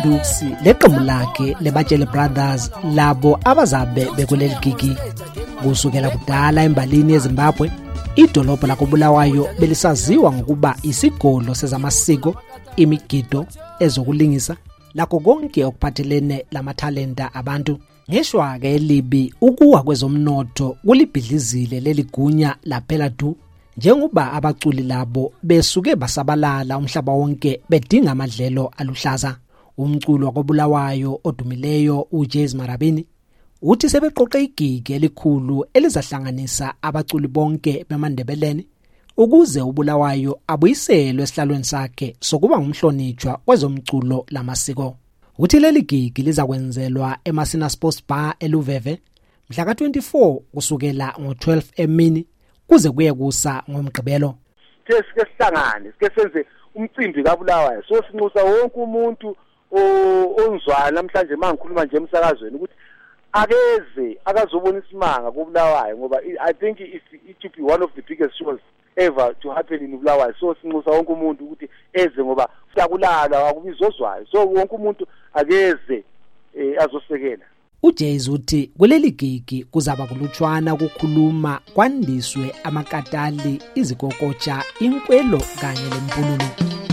uDuxi leqembu lakhe leBatshele Brothers labo abazabe bekuleli gigi. Kusukela kudala embalini yeZimbabwe, idolobha lakoBulawayo belisaziwa ngokuba isigolo sezamasiko, imigido, ezokulingisa, lakho konke okuphathelene lamathalenta abantu. Ngeshwa-ke elibi ukuwa kwezomnotho kulibhidlizile leligunya laphela du, njengoba abaculi labo besuke basabalala umhlaba wonke bedinga amadlelo aluhlaza. Umculo wakoBulawayo odumileyo uJays Marabini uthi sebeqoqe igigi elikhulu elizahlanganisa abaculi bonke bemaNdebeleni ukuze uBulawayo abuyiselwe esihlalweni sakhe sokuba ngumhlonitshwa kwezomculo lamasiko. Uthi leli gigi lizakwenzelwa eMasina Sports Bar eLuveve mhla ka-24 kusukela ngo-12 emini kuze kuye kusa ngoMgqibelo. Sike sihlangane, sike senze umcimbi kaBulawayo. So sinxusa wonke umuntu onzwana namhlanje mangikhuluma nje emsakazweni ukuthi akeze akazobona isimanga kuBulawayo ngoba I think it should be one of the biggest shows ever to happen in Bulawayo. So sinxusa wonke umuntu ukuthi eze ngoba siyakulala akubizozwayo. So wonke umuntu akeze azosekela. uJays uthi kuleli gigi kuzaba kulutshwana ukukhuluma kwandiswe amakatali, izikokotsha, inkwelo kanye lempululu.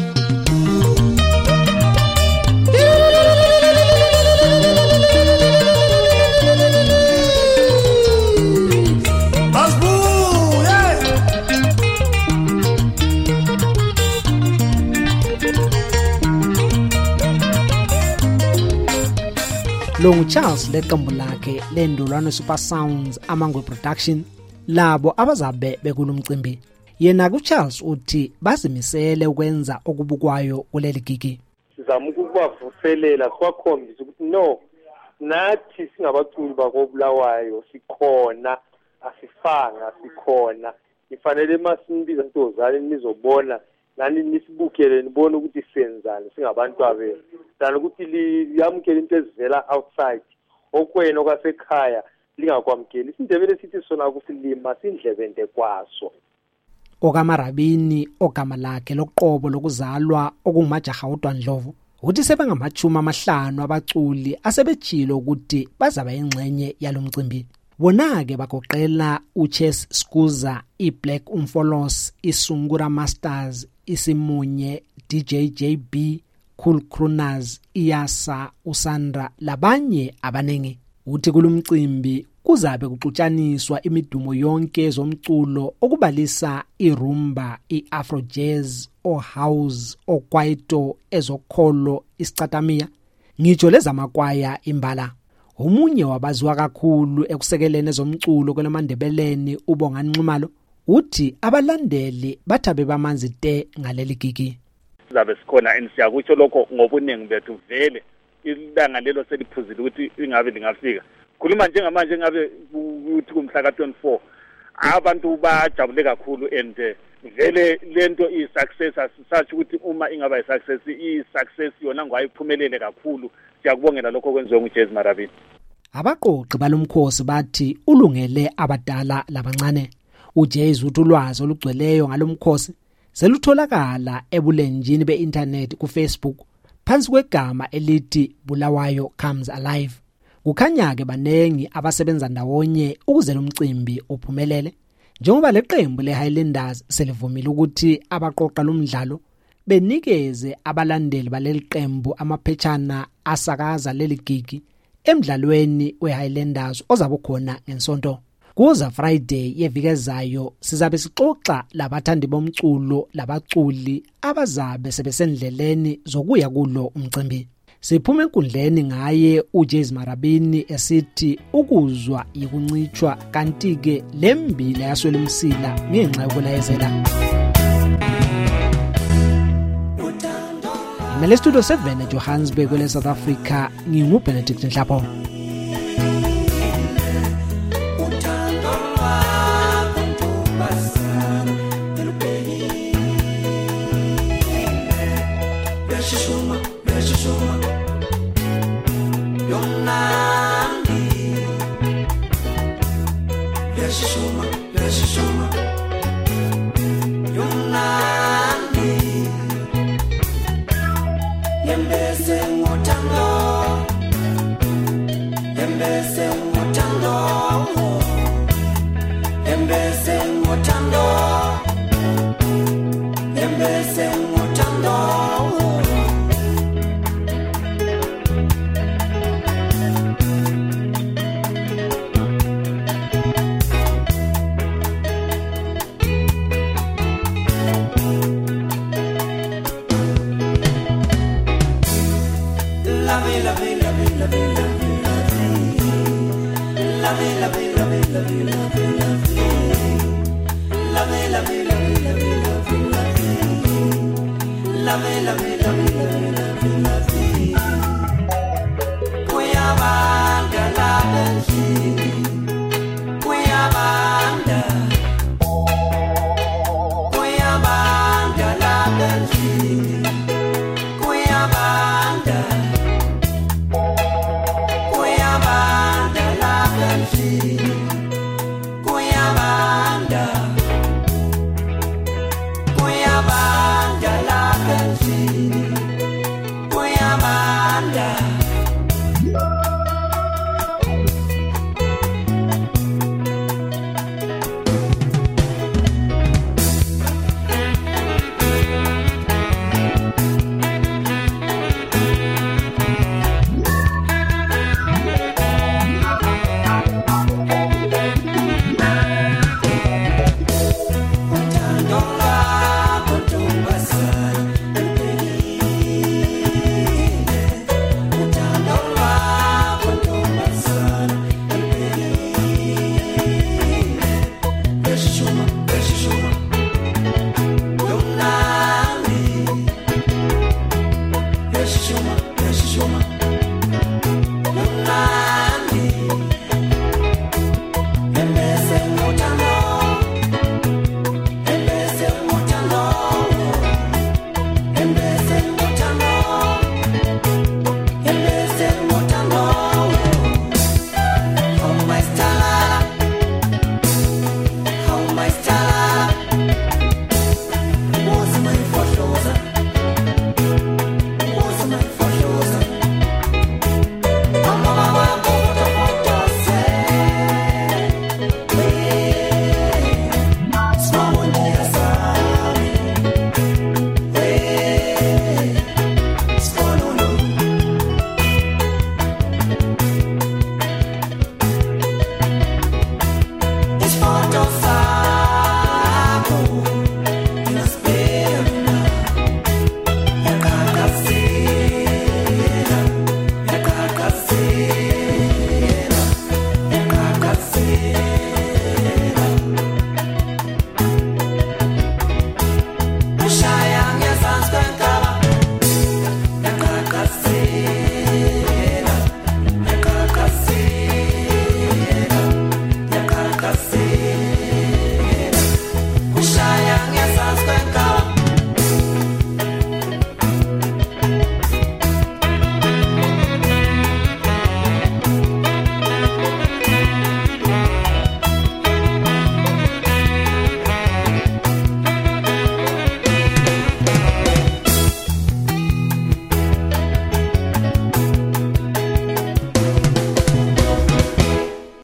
Lo Charles leqembu lakhe leNdolwane Super Sounds Amangwe Production labo abazabe bekulumcimbi. Yena kuCharles uthi bazimisele ukwenza okubukwayo kuleli gigi. Sizama ukubavuselela kwakhombisa ukuthi no, nathi singabaculi bakoBulawayo sikhona, asifanga sikhona. Ifanele masindiza intozane nizobona nani nisibukele nibone ukuthi senzani singabantu abenu. Dala ukuthi liyamukela into ezivela outside okwena okwasekhaya lingakwamukeli. Isindebele sithi sona kusilima sindlebende kwaso. OkaMarabini ogama lakhe loqobo lokuzalwa okungumajaha uDwandlovu uthi sebengamachumi 5 abaculi asebejilo ukuthi bazaba ingxenye yalomcimbi. Bona-ke bagoqela uChess Skuza, iBlack Umfolos, iSungura Masters, iSimunye, DJ JB, Cool Crooners, Iyasa, uSandra labanye abaningi. Uthi kulumcimbi kuzabe kuxutshaniswa imidumo yonke zomculo okubalisa irumba, iafro jazz, ohouse, okwaito, ezokholo, isicatamiya, ngitsho lezamakwaya imbala. Omunye wabaziwa kakhulu ekusekelene zomculo kwelamaNdebeleni uBongani Nxumalo uthi abalandeli bathabe bamanzi te ngaleli gigi. Sizabe sikhona siyakutsho lokho ngobuningi bethu vele ilanga lelo seliphuzile ukuthi ingabe lingafika. Khuluma njengamanje ngabe ukuthi kumhla ka-24 abantu bajabule kakhulu and vele lento i-success asisathi ukuthi uma ingaba i-success i-success yona ngwayiphumelele kakhulu. Siyakubongela lokho kwenziwe nguJays Marabini. Abaqoqi balomkhosi bathi ulungele abadala labancane. uJays uthi ulwazi olugcweleyo ngalomkhosi selutholakala ebulenjini be-internet kuFacebook phansi kwegama elithi Bulawayo Comes Alive. Kukhanya-ke banengi abasebenza ndawonye ukuze lo mcimbi uphumelele, njengoba leqembu leHighlanders selivumile ukuthi abaqoqa lomdlalo benikeze abalandeli baleli qembu amaphetshana asakaza leli gigi emdlalweni weHighlanders ozabe khona ngesonto. Kuza Friday yeviki ezayo sizabe sixoxa labathandi bomculo labaculi abazabe sebesendleleni zokuya kulo umcimbi. Siphuma enkundleni ngaye uJays Marabini esithi ukuzwa yikuncitshwa kanti-ke lembila yaswele umsila ngenxa yokulayezela. Imele studio 7 eJohannesburg kwele South Africa, nginguBenedict Nhlapho. Yembese ngotanga Kuyabanda